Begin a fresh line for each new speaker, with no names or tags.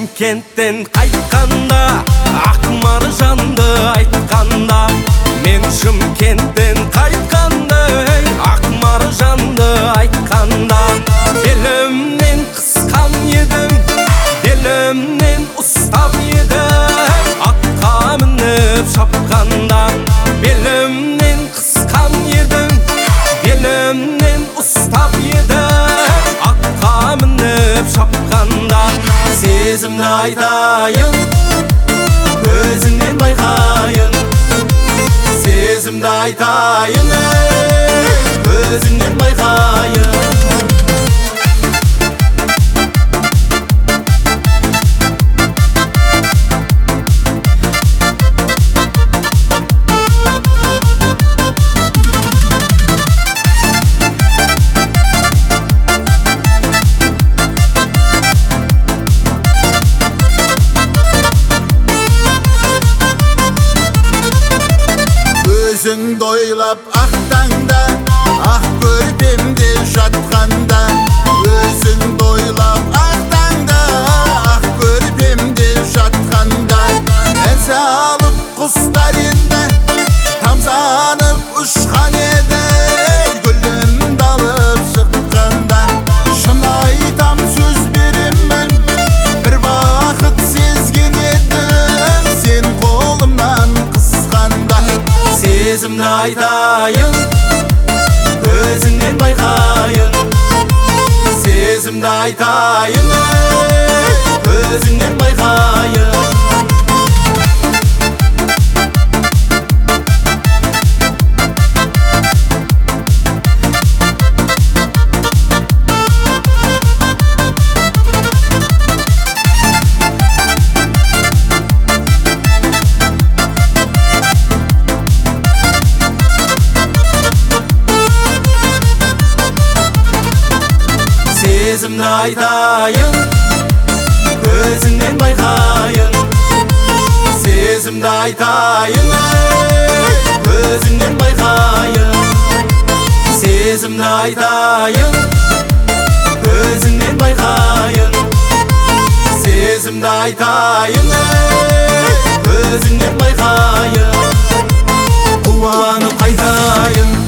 Шымкенттен қайтқанда, ақ маржанды айтқанда. Мен Шымкенттен қайтқанда, ақ маржанды айтқанда. Белімнен қысқан едің, белімнен ұстап едің. Атқа мініп шапқанда, белімнен қысқан едің, белімнен ұстап едің. Атқа мініп шапқанда. Сезімді айтайын, көзіңнен байқайын. Сезімді айтайын, көзіңнен байқайын.
Өзіңді ойлап ақтаңда, ақ көрпемде жатқанда. Өзіңді ойлап ақтаңда, ақ көрпемде жатқанда. Ән салып құстар енді тамсанып ұшқан еді. Гүлімді алып шыққанда, шын айтам сөз беремін, бір бақыт сезген едім сен қолымнан қысқанда.
Сезімді айтайын, көзіңнен байқайын. Сезімді айтайын, көзіңнен байқайын. Сезімді айтайын, көзіңнен байқайын. Сезімді айтайын, көзіңнен байқайын. Сезімді айтайын, көзіңнен байқайын. Сезімді айтайын, көзіңнен байқайын. Қуанып қайтайын.